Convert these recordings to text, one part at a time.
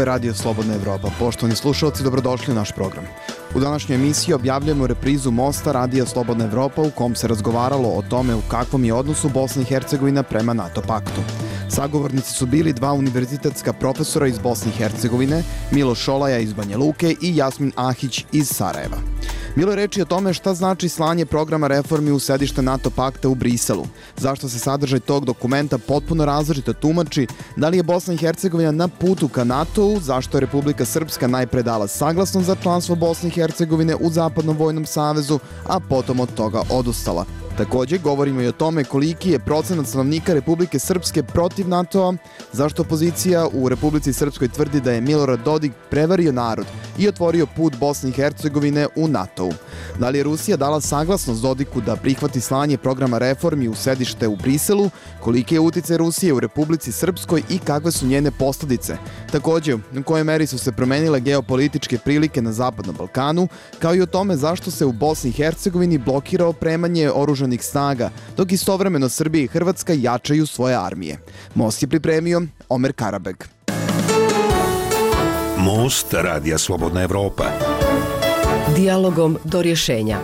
je Radio Slobodna Evropa. Poštovani slušalci, dobrodošli u naš program. U današnjoj emisiji objavljujemo reprizu mosta Radija Slobodna Evropa u kom se razgovaralo o tome u kakvom je odnosu Bosna i Hercegovina prema NATO paktu. Sagovornici su bili dva univerzitetska profesora iz Bosne i Hercegovine, Miloš Šolaja iz Banja Luke i Jasmin Ahić iz Sarajeva. Bilo je reči o tome šta znači slanje programa reformi u sedište NATO pakta u Briselu, zašto se sadržaj tog dokumenta potpuno različito tumači, da li je Bosna i Hercegovina na putu ka NATO-u, zašto je Republika Srpska najpre dala saglasnost za članstvo Bosne i Hercegovine u Zapadnom vojnom savezu, a potom od toga odustala. Također govorimo i o tome koliki je procenat stanovnika Republike Srpske protiv NATO-a, zašto opozicija u Republici Srpskoj tvrdi da je Milorad Dodik prevario narod i otvorio put Bosne i Hercegovine u NATO-u. Da li je Rusija dala saglasnost Dodiku da prihvati slanje programa reformi u sedište u Briselu, koliki je uticaj Rusije u Republici Srpskoj i kakve su njene posljedice. Također, u kojoj meri su se promenile geopolitičke prilike na Zapadnom Balkanu, kao i o tome zašto se u Bosni i Hercegovini blokira opremanje oružanih snaga, dok istovremeno Srbija i Hrvatska jačaju svoje armije. Most je pripremio Omer Karabeg. Most Radija Slobodna Evropa. Dijalogom do rješenja.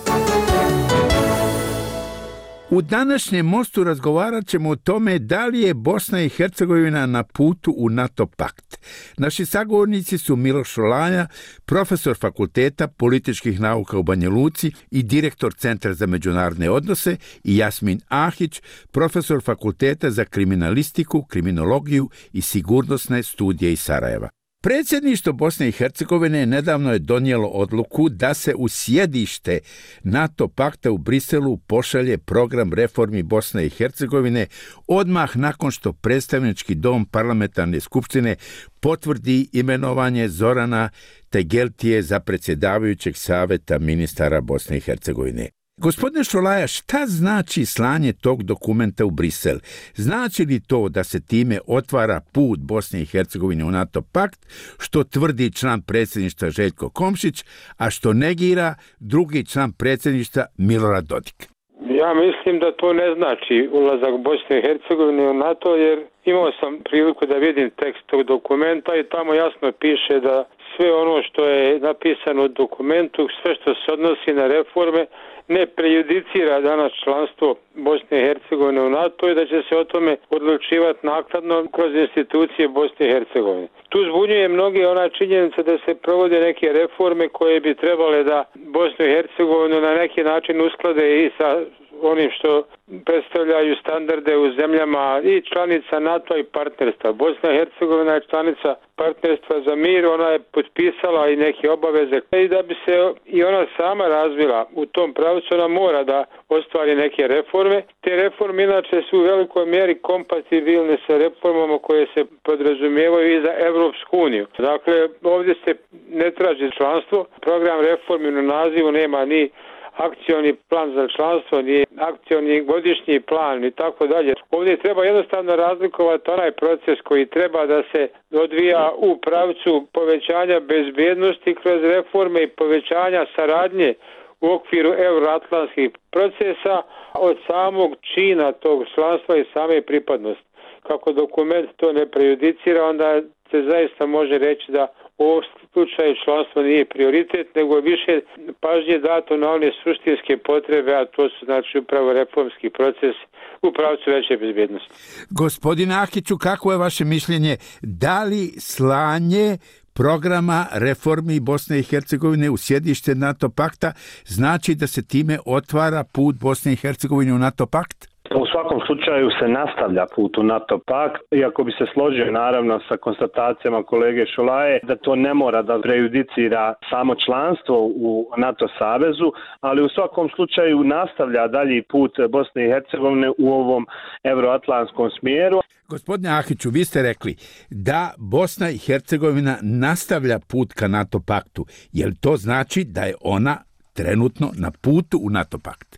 U današnjem mostu razgovarat ćemo o tome da li je Bosna i Hercegovina na putu u NATO pakt. Naši sagovornici su Miloš Šolaja, profesor Fakulteta političkih nauka u Banja Luci i direktor Centra za međunarodne odnose, i Jasmin Ahić, profesor Fakulteta za kriminalistiku, kriminologiju i sigurnosne studije iz Sarajeva. Predsjedništvo Bosne i Hercegovine nedavno je donijelo odluku da se u sjedište NATO pakta u Briselu pošalje program reformi Bosne i Hercegovine odmah nakon što predstavnički dom parlamentarne skupštine potvrdi imenovanje Zorana Tegeltije za predsjedavajućeg saveta ministara Bosne i Hercegovine. Gospodine Šolaja, šta znači slanje tog dokumenta u Brisel? Znači li to da se time otvara put Bosne i Hercegovine u NATO pakt, što tvrdi član predsjedništva Željko Komšić, a što negira drugi član predsjedništva Milorad Dodik? Ja mislim da to ne znači ulazak Bosne i Hercegovine u NATO, jer imao sam priliku da vidim tekst tog dokumenta i tamo jasno piše da sve ono što je napisano u dokumentu, sve što se odnosi na reforme, ne prejudicira danas članstvo Bosne i Hercegovine u NATO i da će se o tome odlučivati naknadno kroz institucije Bosne i Hercegovine. Tu zbunjuje mnoge ona činjenica da se provode neke reforme koje bi trebale da Bosnu i Hercegovinu na neki način usklade i sa onim što predstavljaju standarde u zemljama i članica NATO i partnerstva. Bosna i Hercegovina je članica partnerstva za mir, ona je potpisala i neke obaveze i da bi se i ona sama razvila u tom pravcu, ona mora da ostvari neke reforme. Te reforme inače su u velikoj mjeri kompatibilne sa reformama koje se podrazumijevaju i za Evropsku uniju. Dakle, ovdje se ne traži članstvo, program reformi u nazivu nema ni akcioni plan za članstvo, ni akcioni godišnji plan i tako dalje. Ovdje treba jednostavno razlikovati onaj proces koji treba da se odvija u pravcu povećanja bezbjednosti kroz reforme i povećanja saradnje u okviru euroatlantskih procesa od samog čina tog članstva i same pripadnosti. Kako dokument to ne prejudicira, onda se zaista može reći da u ovom slučaju članstvo nije prioritet, nego je više pažnje dato na one suštinske potrebe, a to su znači upravo reformski proces u pravcu veće bezbjednosti. Gospodine Ahiću, kako je vaše mišljenje? Da li slanje programa reformi Bosne i Hercegovine u sjedište NATO pakta znači da se time otvara put Bosne i Hercegovine u NATO pakt? U svakom slučaju se nastavlja put u NATO pakt, iako bi se složio naravno sa konstatacijama kolege Šolaje da to ne mora da prejudicira samo članstvo u NATO savezu, ali u svakom slučaju nastavlja dalji put Bosne i Hercegovine u ovom euroatlantskom smjeru. Gospodine Ahiću, vi ste rekli da Bosna i Hercegovina nastavlja put ka NATO paktu. Je li to znači da je ona trenutno na putu u NATO pakt?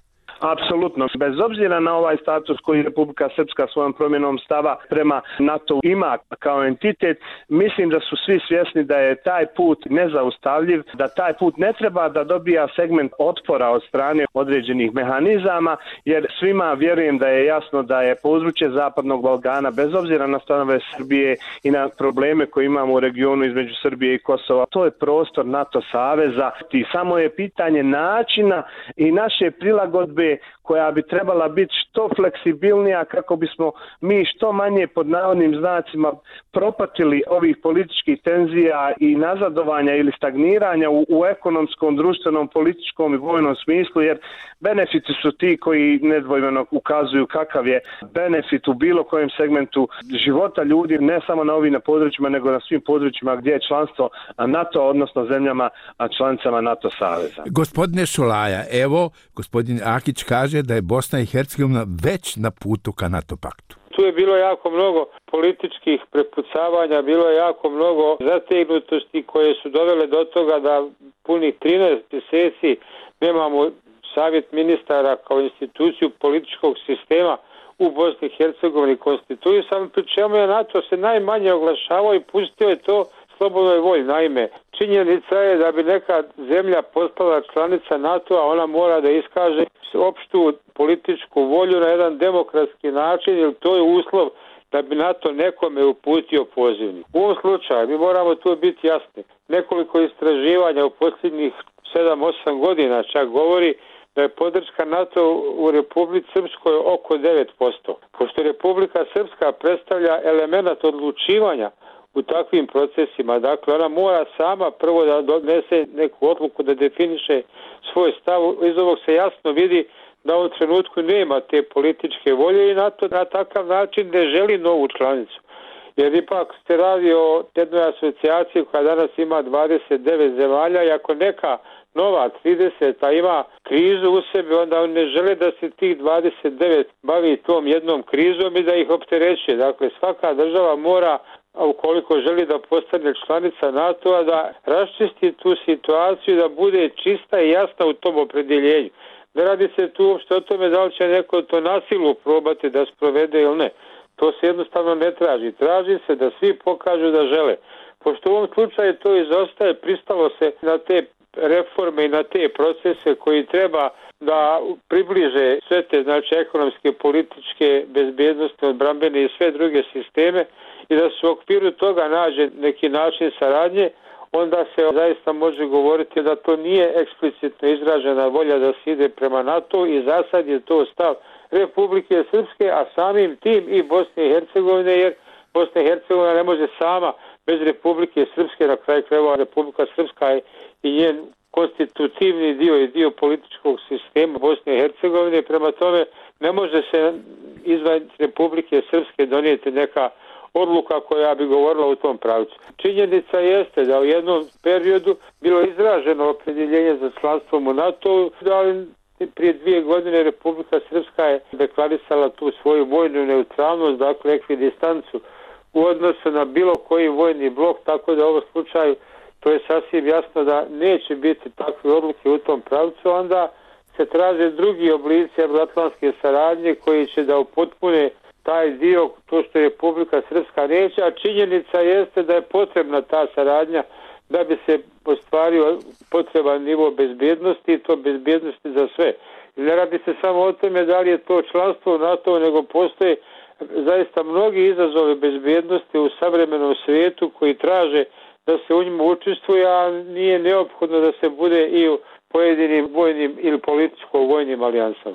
Apsolutno. Bez obzira na ovaj status koji Republika Srpska svojom promjenom stava prema NATO ima kao entitet, mislim da su svi svjesni da je taj put nezaustavljiv, da taj put ne treba da dobija segment otpora od strane određenih mehanizama, jer svima vjerujem da je jasno da je područje Zapadnog Balkana, bez obzira na stanove Srbije i na probleme koje imamo u regionu između Srbije i Kosova, to je prostor NATO saveza i samo je pitanje načina i naše prilagodbe koja bi trebala biti što fleksibilnija kako bismo mi što manje pod navodnim znacima propatili ovih političkih tenzija i nazadovanja ili stagniranja u ekonomskom, društvenom, političkom i vojnom smislu, jer benefiti su ti koji nedvojbeno ukazuju kakav je benefit u bilo kojem segmentu života ljudi, ne samo na ovim područjima, nego na svim područjima gdje je članstvo NATO, odnosno zemljama članicama NATO saveza. Gospodine Šolaja, evo, gospodin Akić kaže da je Bosna i Hercegovina već na putu ka NATO paktu. Tu je bilo jako mnogo političkih prepucavanja, bilo je jako mnogo zategnutosti koje su dovele do toga da punih 13 mjeseci nemamo savjet ministara kao instituciju političkog sistema u Bosni i Hercegovini konstituisan, pri čemu je NATO se najmanje oglašavao i pustio je to slobodnoj volji. Naime, činjenica je da bi neka zemlja postala članica NATO-a, ona mora da iskaže opštu političku volju na jedan demokratski način, jer to je uslov da bi NATO nekome uputio pozivnik. U ovom slučaju mi moramo tu biti jasni. Nekoliko istraživanja u posljednjih 7-8 godina čak govori da je podrška NATO u Republici Srpskoj oko 9%. Pošto Republika Srpska predstavlja element odlučivanja u takvim procesima, dakle ona mora sama prvo da donese neku odluku, da definiše svoj stav. Iz ovog se jasno vidi da u ovom trenutku nema te političke volje i NATO na takav način ne želi novu članicu. Jer ipak se radi o jednoj asocijaciji koja danas ima 29 zemalja i ako neka nova 30 ima krizu u sebi, onda oni ne žele da se tih 29 bavi tom jednom krizom i da ih optereće. Dakle, svaka država mora, ukoliko želi da postane članica NATO-a, da raščisti tu situaciju, da bude čista i jasna u tom opredjeljenju. Ne radi se tu uopšte o tome da li će neko to na silu probati da sprovede ili ne. To se jednostavno ne traži. Traži se da svi pokažu da žele. Pošto u ovom slučaju to izostaje, pristalo se na te reforme i na te procese koji treba da približe sve te, znači, ekonomske, političke, bezbednosti, odbrambene i sve druge sisteme i da se u okviru toga nađe neki način saradnje, onda se zaista može govoriti da to nije eksplicitno izražena volja da se ide prema NATO i za sad je to stav Republike Srpske, a samim tim i Bosne i Hercegovine, jer Bosna i Hercegovina ne može sama bez Republike Srpske, na kraju krajeva Republika Srpska je i njen konstitutivni dio i dio političkog sistema Bosne i Hercegovine, prema tome ne može se izvan Republike Srpske donijeti neka odluka koja bi govorila u tom pravcu. Činjenica jeste da u jednom periodu bilo izraženo opredjeljenje za članstvom u NATO, ali prije 2 godine Republika Srpska je deklarisala tu svoju vojnu neutralnost, dakle ekvidistancu u odnosu na bilo koji vojni blok, tako da u ovom slučaju to je sasvim jasno da neće biti takve odluke u tom pravcu, onda se traže drugi oblici euroatlantske saradnje koji će da upotpune taj dio, to što je Republika Srpska neće, a činjenica jeste da je potrebna ta saradnja da bi se ostvario potreban nivo bezbjednosti i to bezbjednosti za sve. Ne radi se samo o tome da li je to članstvo u NATO, nego postoje zaista mnogi izazovi bezbjednosti u savremenom svijetu koji traže da se u njima učestvuje, a nije neophodno da se bude i u pojedinim vojnim ili političko-vojnim alijansama.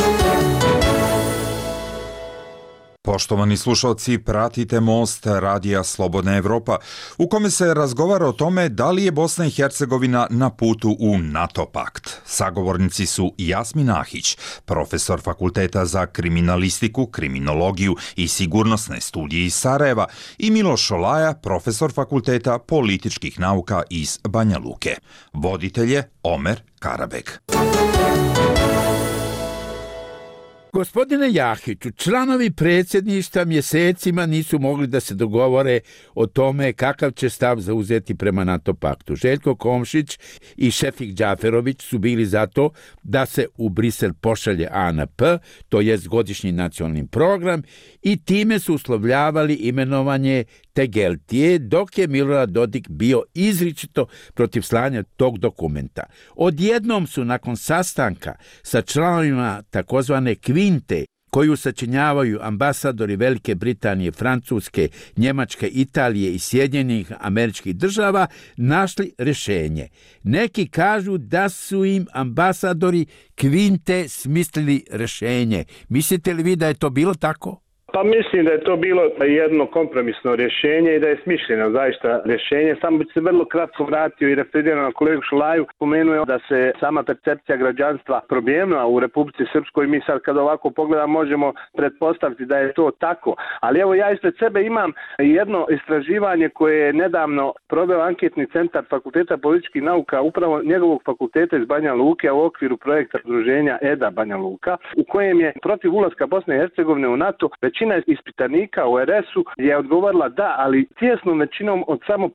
Poštovani slušalci, pratite Most Radija Slobodna Evropa, u kome se razgovara o tome da li je Bosna i Hercegovina na putu u NATO pakt. Sagovornici su Jasmin Ahić, profesor Fakulteta za kriminalistiku, kriminologiju i sigurnosne studije iz Sarajeva, i Miloš Šolaja, profesor Fakulteta političkih nauka iz Banja Luke. Voditelj je Omer Karabek. Gospodine Jahiću, članovi predsjedništva mjesecima nisu mogli da se dogovore o tome kakav će stav zauzeti prema NATO paktu. Željko Komšić i Šefik Džaferović su bili za to da se u Brisel pošalje ANP, to jest godišnji nacionalni program, i time su uslovljavali imenovanje Tegeltije, dok je Milorad Dodik bio izričito protiv slanja tog dokumenta. Odjednom su nakon sastanka sa članovima takozvane kvinte, koju sačinjavaju ambasadori Velike Britanije, Francuske, Njemačke, Italije i Sjedinjenih Američkih Država, našli rješenje. Neki kažu da su im ambasadori kvinte smislili rješenje. Mislite li vi da je to bilo tako? Pa mislim da je to bilo jedno kompromisno rješenje i da je smišljeno zaista rješenje. Samo bi se vrlo kratko vratio i referirao na kolegu Šolaju. Pomenuo da se sama percepcija građanstva promijenila u Republici Srpskoj. Mi sad kad ovako pogledamo možemo pretpostaviti da je to tako. Ali evo ja ispred sebe imam jedno istraživanje koje je nedavno proveo anketni centar Fakulteta političkih nauka, upravo njegovog fakulteta iz Banja Luke, u okviru projekta udruženja EDA Banja Luka, u kojem je protiv ulaska Bosne i Hercegovine u NATO većina ispitanika u RS-u je odgovorila da, ali tijesnom većinom od samo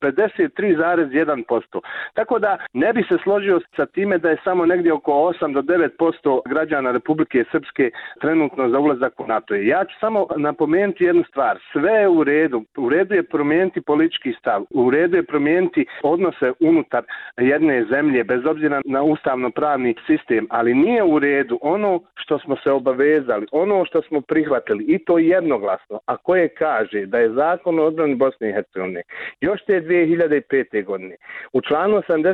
53,1%. Tako da ne bi se složio sa time da je samo negdje oko 8 do 9% građana Republike Srpske trenutno za ulazak u NATO. Ja ću samo napomenuti jednu stvar. Sve je u redu. U redu je promijeniti politički stav. U redu je promijeniti odnose unutar jedne zemlje, bez obzira na ustavno-pravni sistem. Ali nije u redu ono što smo se obavezali, ono što smo prihvatili, i to jednoglasno, a koje kaže da je Zakon o odbrani Bosne i Hercegovine još te 2005. godine u članu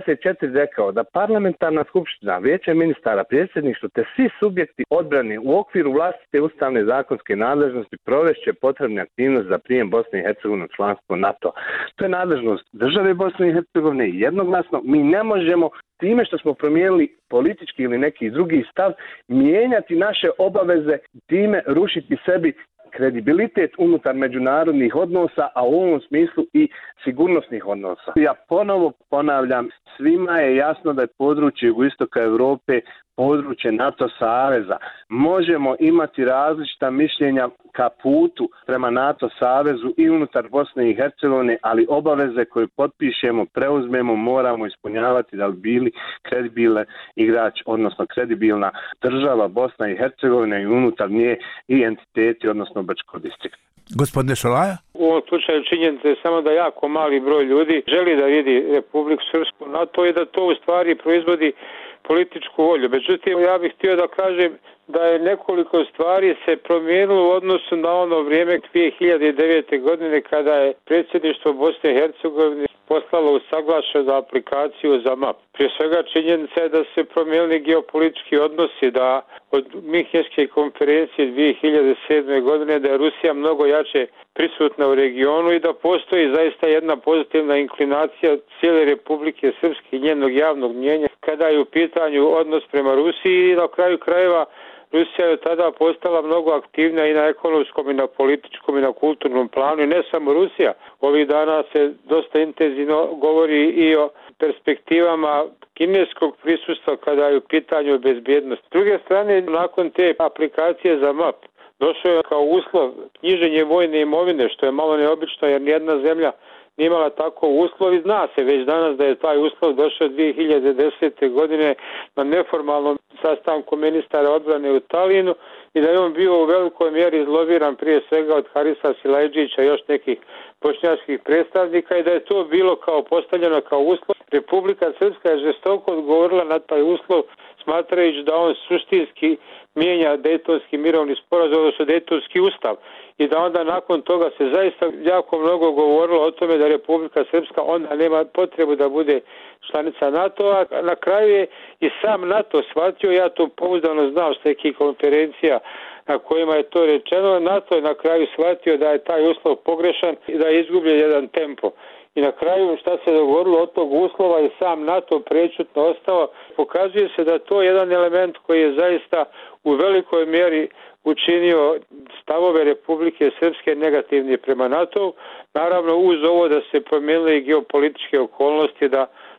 84 rekao da parlamentarna skupština, vijeće ministara, predsjedništvo te svi subjekti odbrane u okviru vlastite ustavne zakonske nadležnosti provešće potrebne aktivnosti za prijem Bosne i Hercegovine u članstvo NATO. To je nadležnost države Bosne i Hercegovine i jednoglasno. Mi ne možemo time što smo promijenili politički ili neki drugi stav mijenjati naše obaveze, time rušiti sebi kredibilitet unutar međunarodnih odnosa, a u ovom smislu i sigurnosnih odnosa. Ja ponovo ponavljam, svima je jasno da je područje jugoistoka Europe područje NATO saveza. Možemo imati različita mišljenja ka putu prema NATO savezu i unutar Bosne i Hercegovine, ali obaveze koje potpišemo, preuzmemo, moramo ispunjavati da bi bili kredibilan igrač, odnosno kredibilna država Bosna i Hercegovina i unutar nje i entiteti, odnosno Brčko distrikt. Gospodine Šolaja? U ovom slučaju činjenica je samo da jako mali broj ljudi želi da vidi Republiku Srpsku NATO i da to u stvari proizvodi političku volju. Međutim, ja bih htio da kažem da je nekoliko stvari se promijenilo u odnosu na ono vrijeme 2009. godine kada je predsjedništvo Bosne i Hercegovine poslalo usaglašenu aplikaciju za MAP. Prije svega činjenica je da se promijenili geopolitički odnosi, da od Minhenske konferencije 2007. godine da je Rusija mnogo jače prisutna u regionu i da postoji zaista jedna pozitivna inklinacija cijele Republike Srpske i njenog javnog mnijenja kada je u pitanju odnos prema Rusiji i na kraju krajeva Rusija je tada postala mnogo aktivnija i na ekonomskom i na političkom i na kulturnom planu i ne samo Rusija. Ovih dana se dosta intenzivno govori i o perspektivama kineskog prisustva kada je u pitanju bezbjednost. S druge strane, nakon te aplikacije za MAP došao je kao uslov knjiženje vojne imovine, što je malo neobično jer nijedna zemlja nije imala tako uslov i zna se već danas da je taj uslov došao 2010. godine na neformalnom sastanku ministara odbrane u Talinu i da je on bio u velikoj mjeri izlobiran prije svega od Harisa Silajdžića i još nekih bošnjačkih predstavnika i da je to bilo kao postavljeno kao uslov. Republika Srpska je žestoko odgovorila na taj uslov smatrajući da on suštinski mijenja Dejtonski mirovni sporazum, odnosno Dejtonski ustav i da onda nakon toga se zaista jako mnogo govorilo o tome da Republika Srpska onda nema potrebu da bude članica NATO-a. Na kraju je i sam NATO shvatio, ja to pouzdano znao s nekih konferencija na kojima je to rečeno, NATO je na kraju shvatio da je taj uslov pogrešan i da je izgubljen jedan tempo. I na kraju šta se dogodilo od tog uslova i sam NATO prečutno ostao, pokazuje se da je to jedan element koji je zaista u velikoj mjeri učinio stavove Republike Srpske negativni prema NATO. Naravno uz ovo da se promijenile i geopolitičke okolnosti, da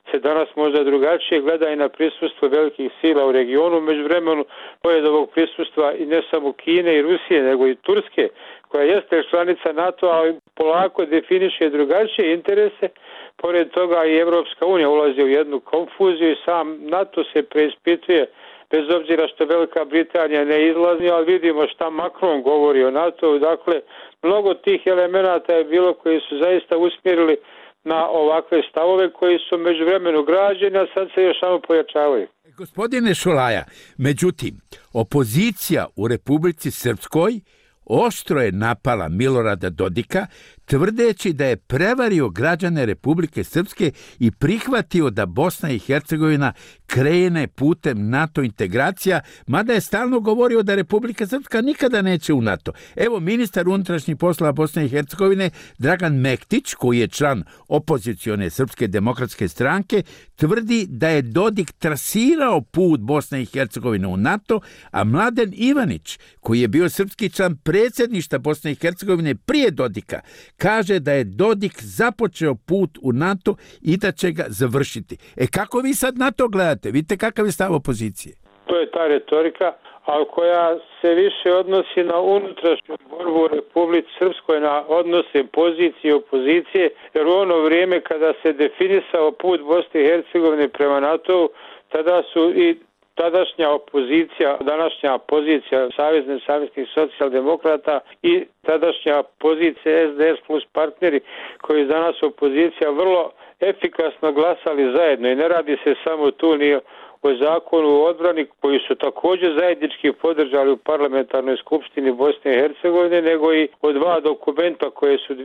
se danas možda drugačije gleda i na prisustvo velikih sila u regionu. Međuvremenu, pored ovog prisustva i ne samo Kine i Rusije, nego i Turske, koja jeste članica NATO, ali polako definiše drugačije interese. Pored toga i Evropska unija ulazi u jednu konfuziju i sam NATO se preispituje, bez obzira što Velika Britanija ne izlazi, ali vidimo šta Macron govori o NATO. Dakle, mnogo tih elemenata je bilo koji su zaista usmjerili na ovakve stavove koji su međuvremenu građeni, a sad se još samo pojačavaju. Gospodine Šolaja, međutim, opozicija u Republici Srpskoj oštro je napala Milorada Dodika, tvrdeći da je prevario građane Republike Srpske i prihvatio da Bosna i Hercegovina krene putem NATO integracija, mada je stalno govorio da Republika Srpska nikada neće u NATO. Evo, ministar unutrašnjih poslova Bosne i Hercegovine Dragan Mektić, koji je član opozicione Srpske demokratske stranke, tvrdi da je Dodik trasirao put Bosne i Hercegovine u NATO, a Mladen Ivanić, koji je bio srpski član predsjedništva Bosne i Hercegovine prije Dodika, kaže da je Dodik započeo put u NATO i da će ga završiti. Kako vi sad na to gledate? Vidite kakav je stav opozicije? To je ta retorika, ali koja se više odnosi na unutrašnju borbu u Republici Srpskoj, na odnose pozicije i opozicije, jer u ono vrijeme kada se definisao put Bosne i Hercegovine prema NATO, tada su i tadašnja opozicija, današnja pozicija Saveznih socijaldemokrata i tadašnja pozicija SDS plus partneri koji danas opozicija vrlo efikasno glasali zajedno i ne radi se samo tu ni o zakonu o odbrani koji su također zajednički podržali u parlamentarnoj skupštini Bosne i Hercegovine, nego i o dva dokumenta koje su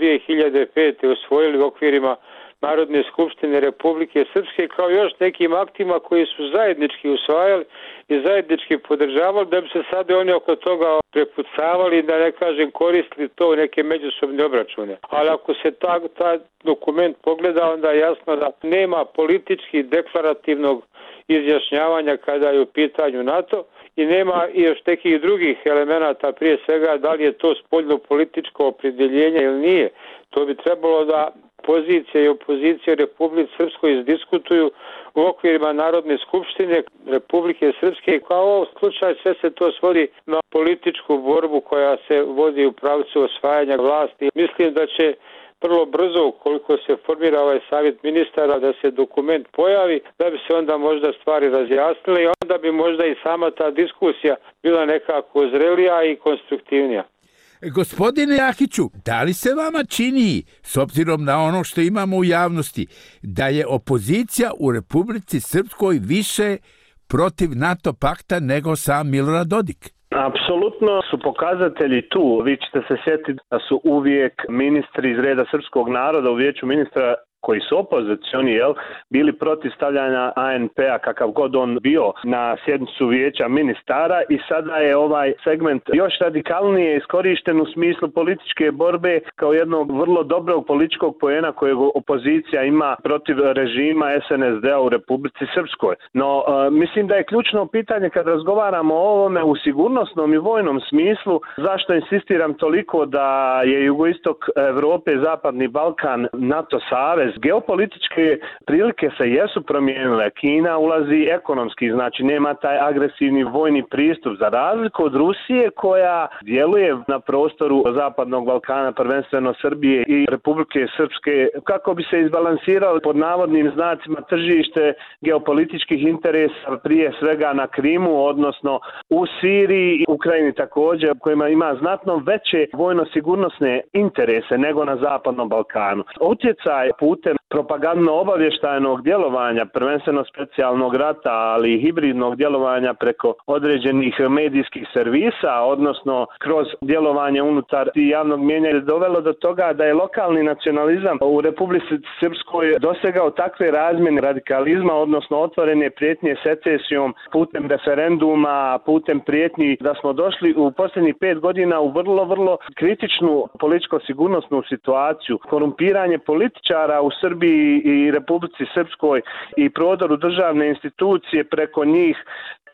2005. usvojili u okvirima Narodne skupštine Republike Srpske, kao još nekim aktima koji su zajednički usvajali i zajednički podržavali, da bi se sad oni oko toga prepucavali, da ne kažem koristili to u neke međusobne obračune. Ali ako se taj dokument pogleda, onda je jasno da nema politički deklarativnog izjašnjavanja kada je u pitanju NATO i nema i još nekih drugih elemenata, prije svega da li je to spoljno političko opredjeljenje ili nije. To bi trebalo da pozicija i opozicija Republike Srpskoj izdiskutuju u okvirima Narodne skupštine Republike Srpske. Kao u ovom slučaju sve se to svodi na političku borbu koja se vodi u pravcu osvajanja vlasti. Mislim da će vrlo brzo, ukoliko se formira ovaj savjet ministara, da se dokument pojavi, da bi se onda možda stvari razjasnile i onda bi možda i sama ta diskusija bila nekako zrelija i konstruktivnija. Gospodine Jahiću, da li se vama čini, s obzirom na ono što imamo u javnosti, da je opozicija u Republici Srpskoj više protiv NATO pakta nego sam Milorad Dodik? Apsolutno su pokazatelji tu. Vi ćete se sjetiti da su uvijek ministri iz reda srpskog naroda u vijeću ministra koji su opozicioni, bili protiv stavljanja ANP-a kakav god on bio na sjednicu vijeća ministara i sada je ovaj segment još radikalnije iskorišten u smislu političke borbe kao jednog vrlo dobrog političkog poena kojeg opozicija ima protiv režima SNSD-a u Republici Srpskoj. No, mislim da je ključno pitanje kad razgovaramo o ovome u sigurnosnom i vojnom smislu, zašto insistiram toliko da je jugoistok Evrope, Zapadni Balkan, NATO savez. Geopolitičke prilike se jesu promijenile. Kina ulazi ekonomski, znači nema taj agresivni vojni pristup za razliku od Rusije koja djeluje na prostoru Zapadnog Balkana, prvenstveno Srbije i Republike Srpske, kako bi se izbalansiralo pod navodnim znacima tržište geopolitičkih interesa, prije svega na Krimu, odnosno u Siriji i Ukrajini također, kojima ima znatno veće vojno-sigurnosne interese nego na Zapadnom Balkanu. Utjecaj putem propagandno-obavještajnog djelovanja, prvenstveno specijalnog rata, ali i hibridnog djelovanja preko određenih medijskih servisa, odnosno kroz djelovanje unutar javnog mijenja, je dovelo do toga da je lokalni nacionalizam u Republici Srpskoj dosegao takve razmjene radikalizma, odnosno otvorene prijetnje secesijom putem referenduma, putem prijetnji, da smo došli u posljednjih 5 godina u vrlo kritičnu političko-sigurnosnu situaciju. Korumpiranje političara u Srbiji i Republici Srpskoj i prodoru državne institucije preko njih,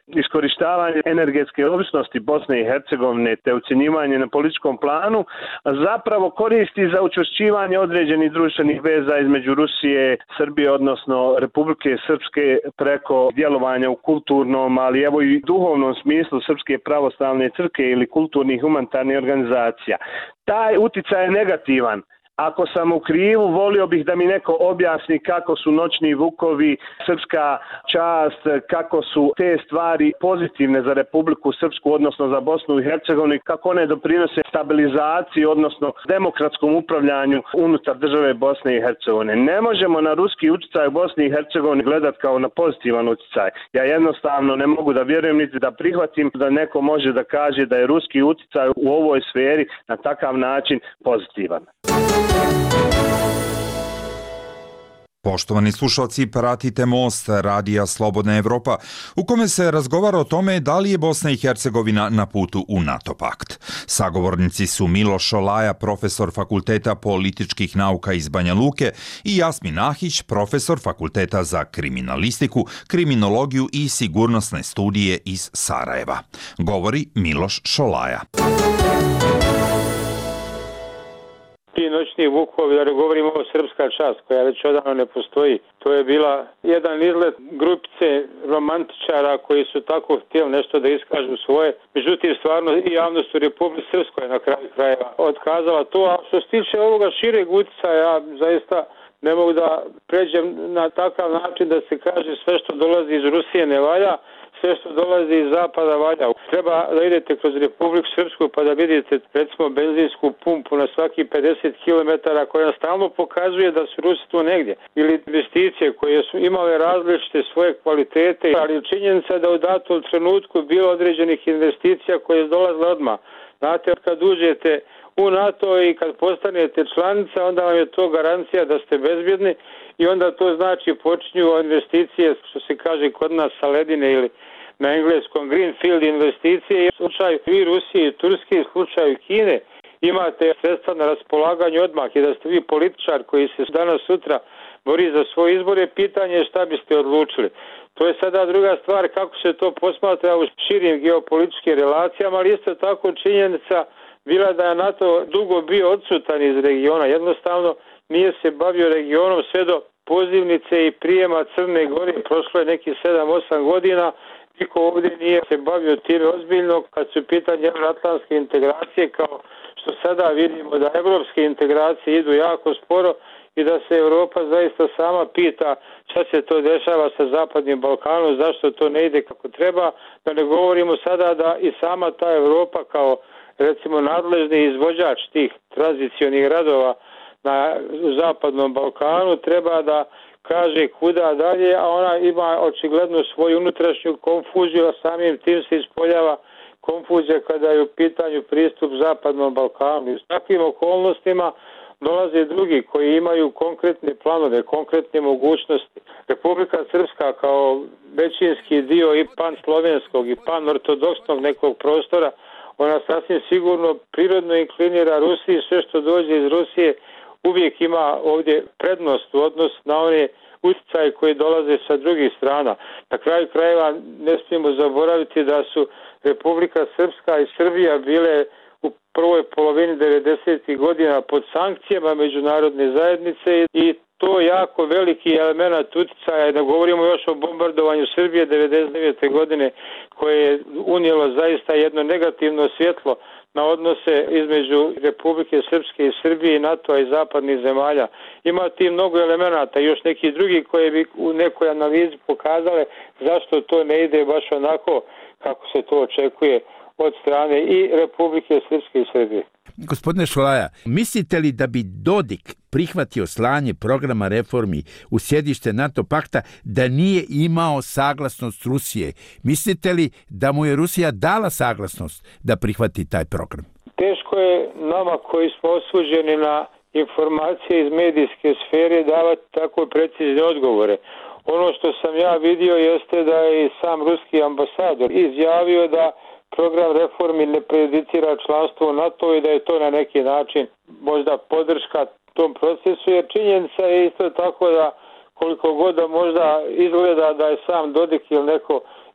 iskorištavanje energetske ovisnosti Bosne i Hercegovine te ucjenjivanje na političkom planu zapravo koristi za učvršćivanje određenih društvenih veza između Rusije, Srbije, odnosno Republike Srpske preko djelovanja u kulturnom, ali evo i duhovnom smislu Srpske pravoslavne crkve ili kulturnih humanitarnih organizacija. Taj uticaj je negativan. Ako sam u krivu, volio bih da mi neko objasni kako su noćni vukovi, srpska čast, kako su te stvari pozitivne za Republiku Srpsku, odnosno za Bosnu i Hercegovinu, kako one doprinose stabilizaciji, odnosno demokratskom upravljanju unutar države Bosne i Hercegovine. Ne možemo na ruski utjecaj u Bosni i Hercegovini gledati kao na pozitivan utjecaj. Ja jednostavno ne mogu da vjerujem niti da prihvatim da neko može da kaže da je ruski utjecaj u ovoj sferi na takav način pozitivan. Poštovani slušalci, pratite Most radija Slobodna Evropa, u kome se razgovara o tome da li je Bosna i Hercegovina na putu u NATO pakt. Sagovornici su Miloš Šolaja, profesor Fakulteta političkih nauka iz Banja Luke, i Jasmin Ahić, profesor Fakulteta za kriminalistiku, kriminologiju i sigurnosne studije iz Sarajeva. Govori Miloš Šolaja. Ti noćni vukovi, da ne govorimo o srpska čast koja već odavno ne postoji. To je bila jedan izlet grupice romantičara koji su tako htjeli nešto da iskažu svoje. Međutim, stvarno i javnost u Republici Srpskoj je na kraju krajeva otkazala to. A što se tiče ovoga šireg utjecaja, ja zaista ne mogu da pređem na takav način da se kaže sve što dolazi iz Rusije ne valja, sve što dolazi iz zapada valja. Treba da idete kroz Republiku Srpsku pa da vidite recimo benzinsku pumpu na svaki 50 km koja stalno pokazuje da su Rusi tu negdje. Ili investicije koje su imale različite svoje kvalitete, ali činjenica da u datom trenutku bilo određenih investicija koje su dolazile odmah. Znate, kad uđete u NATO i kad postanete članica, onda vam je to garancija da ste bezbjedni i onda to znači počinju investicije, što se kaže kod nas sa ledine ili na engleskom greenfield investicije. U slučaju i Rusije i Turske, u slučaju Kine imate sredstva na raspolaganju odmah i da ste vi političar koji se danas sutra bori za svoje izbore, pitanje je šta biste odlučili. To je sada druga stvar kako se to posmatra u širim geopolitičkim relacijama, ali isto tako činjenica bila da je NATO dugo bio odsutan iz regiona. Jednostavno nije se bavio regionom sve do pozivnice i prijema Crne Gore. Prošlo je neki 7-8 godina. Niko ovdje nije se bavio time ozbiljno kad su pitanje euroatlantske integracije, kao što sada vidimo da evropske integracije idu jako sporo i da se Europa zaista sama pita šta se to dešava sa Zapadnim Balkanom, zašto to ne ide kako treba. Da ne govorimo sada da i sama ta Europa kao recimo nadležni izvođač tih tranzicionih radova na Zapadnom Balkanu treba da kaže kuda dalje, a ona ima očigledno svoju unutrašnju konfuziju, a samim tim se ispoljava konfuzija kada je u pitanju pristup Zapadnom Balkanu. I u takvim okolnostima dolaze drugi koji imaju konkretne planove, konkretne mogućnosti. Republika Srpska kao većinski dio i pan-slovenskog i pan-ortodoksnog nekog prostora, ona sasvim sigurno prirodno inklinira Rusiji, sve što dođe iz Rusije uvijek ima ovdje prednost u odnosu na one utjecaje koji dolaze sa drugih strana. Na kraju krajeva ne smijemo zaboraviti da su Republika Srpska i Srbija bile u prvoj polovini 90. godina pod sankcijama međunarodne zajednice i to jako veliki element utjecaja, da govorimo još o bombardovanju Srbije 99. godine koje je unijelo zaista jedno negativno svjetlo na odnose između Republike Srpske i Srbije i NATO-a i zapadnih zemalja. Ima ti mnogo elemenata, još neki drugi koji bi u nekoj analizi pokazale zašto to ne ide baš onako kako se to očekuje od strane i Republike Srpske i Srbije. Gospodine Šolaja, mislite li da bi Dodik prihvatio slanje programa reformi u sjedište NATO pakta da nije imao saglasnost Rusije? Mislite li da mu je Rusija dala saglasnost da prihvati taj program? Teško je nama koji smo osuđeni na informacije iz medijske sfere davati tako precizne odgovore. Ono što sam ja vidio jeste da je i sam ruski ambasador izjavio da program reformi ne prejudicira članstvo u NATO i da je to na neki način možda podrška tom procesu, jer činjenica je isto tako da koliko god da možda izgleda da je sam Dodik ili neko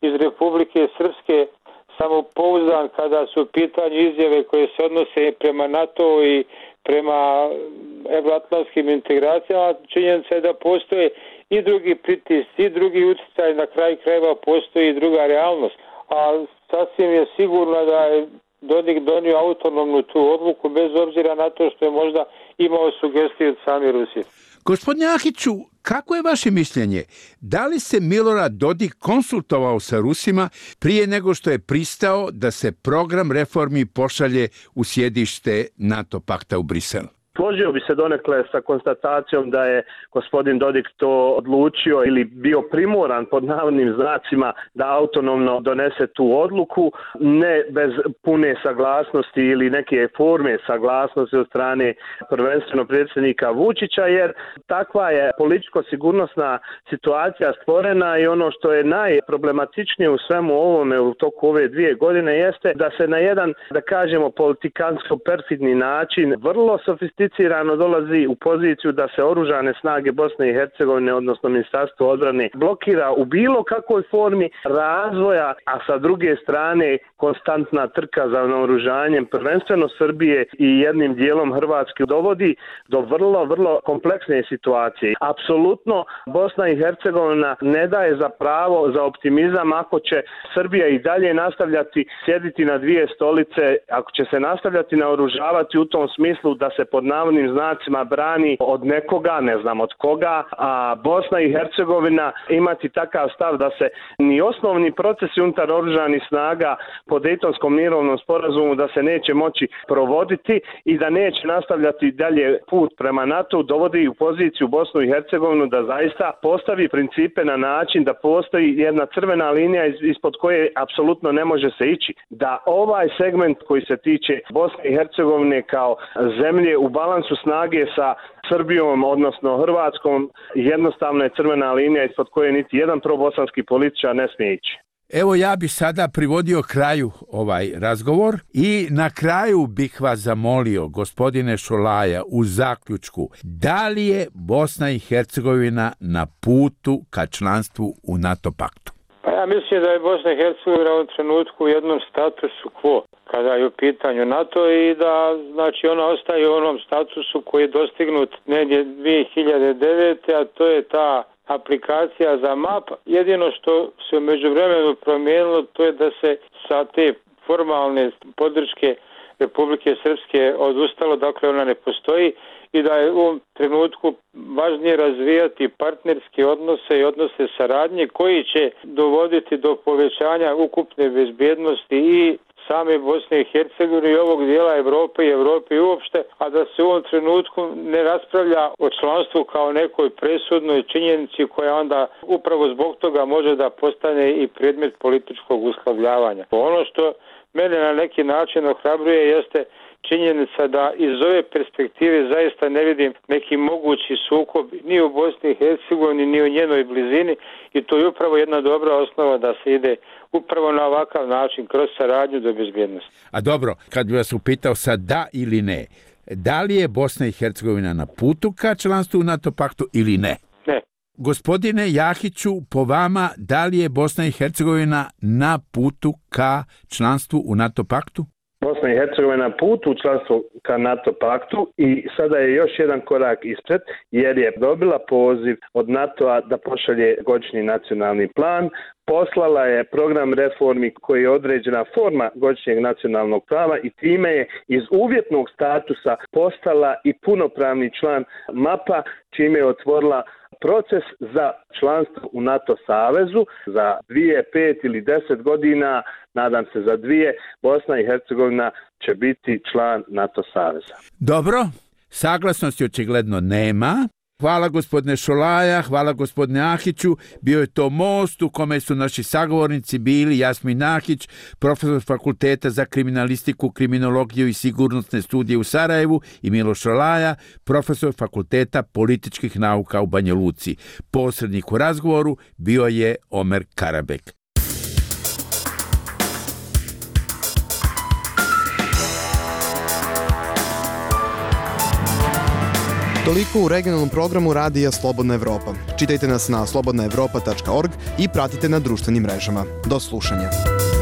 iz Republike Srpske samopouzdan kada su u pitanju izjave koje se odnose prema NATO i prema evroatlantskim integracijama. Činjenica je da postoje i drugi pritisci, i drugi utjecaj, na kraju krajeva postoji i druga realnost. A sasvim je sigurno da je Dodik donio autonomnu tu odluku bez obzira na to što je možda imao sugestije od same Rusije. Gospodine Ahiću, kako je vaše mišljenje? Da li se Milorad Dodik konsultovao sa Rusima prije nego što je pristao da se program reformi pošalje u sjedište NATO pakta u Brisel? Složio bi se donekle sa konstatacijom da je gospodin Dodik to odlučio ili bio primoran pod navodnim znacima da autonomno donese tu odluku, ne bez pune saglasnosti ili neke forme saglasnosti od strane prvenstveno predsjednika Vučića, jer takva je političko-sigurnosna situacija stvorena i ono što je najproblematičnije u svemu ovome u toku ove 2 godine jeste da se na jedan, da kažemo, politikansko-perfidni način vrlo sofisticirano dolazi u poziciju da se oružane snage Bosne i Hercegovine, odnosno Ministarstvo odbrane, blokira u bilo kakvoj formi razvoja, a sa druge strane konstantna trka za naoružanjem, prvenstveno Srbije i jednim dijelom Hrvatske, dovodi do vrlo, vrlo kompleksne situacije. Apsolutno Bosna i Hercegovina ne daje za pravo za optimizam ako će Srbija i dalje nastavljati sjediti na 2 stolice, ako će se nastavljati naoružavati u tom smislu da se pod navodnim znacima brani od nekoga, ne znam od koga, a Bosna i Hercegovina imati takav stav da se ni osnovni procesi unutar oružanih snaga po Dejtonskom mirovnom sporazumu da se neće moći provoditi i da neće nastavljati dalje put prema NATO, dovodi u poziciju Bosnu i Hercegovinu da zaista postavi principe na način da postoji jedna crvena linija ispod koje apsolutno ne može se ići. Da ovaj segment koji se tiče Bosne i Hercegovine kao zemlje u balansu snage sa Srbijom, odnosno Hrvatskom, jednostavno je crvena linija ispod koje niti jedan probosanski političar ne smije ići. Evo, ja bih sada privodio kraju ovaj razgovor i na kraju bih vas zamolio, gospodine Šolaja, u zaključku, da li je Bosna i Hercegovina na putu ka članstvu u NATO paktu? Pa ja mislim da je Bosna i Hercegovina u trenutku u jednom statusu quo kada je u pitanju NATO i da znači ona ostaje u onom statusu koji je dostignut negdje 2009. a to je ta aplikacija za MAP. Jedino što se u međuvremenu promijenilo to je da se sa te formalne podrške Republike Srpske odustalo, dakle ona ne postoji i da je u ovom trenutku važnije razvijati partnerske odnose i odnose saradnje koji će dovoditi do povećanja ukupne bezbjednosti i same Bosne i Hercegovine i ovog dijela Europe i Europe uopšte, a da se u ovom trenutku ne raspravlja o članstvu kao nekoj presudnoj činjenici koja onda upravo zbog toga može da postane i predmet političkog uslovljavanja. Ono što mene na neki način ohrabruje jeste činjenica da iz ove perspektive zaista ne vidim neki mogući sukob ni u Bosni i Hercegovini ni u njenoj blizini i to je upravo jedna dobra osnova da se ide upravo na ovakav način kroz saradnju do bezbjednosti. A dobro, kad bi vas upitao sad da ili ne, da li je Bosna i Hercegovina na putu ka članstvu u NATO paktu ili ne? Ne. Gospodine Jahiću, po vama, da li je Bosna i Hercegovina na putu ka članstvu u NATO paktu? Bosna i Hercegovina na putu u članstvo ka NATO paktu i sada je još jedan korak ispred jer je dobila poziv od NATO-a da pošalje godišnji nacionalni plan. Poslala je program reformi koji je određena forma godišnjeg nacionalnog plana i time je iz uvjetnog statusa postala i punopravni član MAP-a, čime je otvorila proces za članstvo u NATO savezu za 2, 5 ili 10 godina, nadam se za 2, Bosna i Hercegovina će biti član NATO saveza. Dobro, saglasnosti očigledno nema. Hvala gospodine Šolaja, hvala gospodine Ahiću. Bio je to most u kome su naši sagovornici bili Jasmin Ahić, profesor Fakulteta za kriminalistiku, kriminologiju i sigurnosne studije u Sarajevu i Miloš Šolaja, profesor Fakulteta političkih nauka u Banja Luci. Posrednik u razgovoru bio je Omer Karabek. Toliko u regionalnom programu Radija Slobodna Evropa. Čitajte nas na slobodnaevropa.org i pratite na društvenim mrežama. Do slušanja.